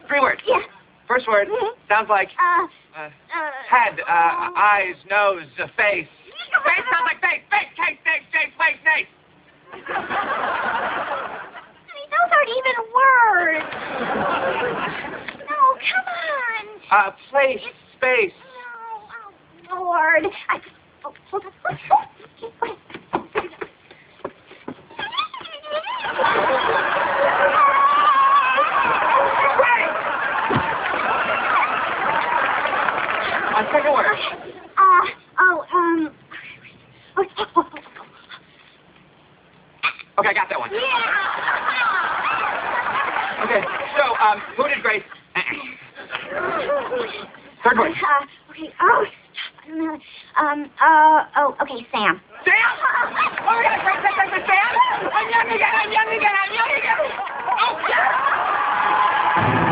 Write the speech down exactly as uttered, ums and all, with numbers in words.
Three words. Yeah. First word Mhm. sounds like Uh, uh, uh, head, uh, uh, eyes, nose, uh, face. Face sounds like face. Face, case, face, face, face, face. Honey, those aren't even words. No, come on. Uh, place, space. No, oh, Lord. I, oh, hold on. Oh, okay, okay. Uh, second word. Uh, oh, um... Okay, I got that one. Yeah. Okay, so, um, who did Grace? Third word. Uh, okay, oh, stop. I don't know. Um, uh, oh, okay, Sam. Sam? Oh my God, Grace, Grace, Grace, Sam? I'm young again, I'm young again, I'm young again. Oh, yeah.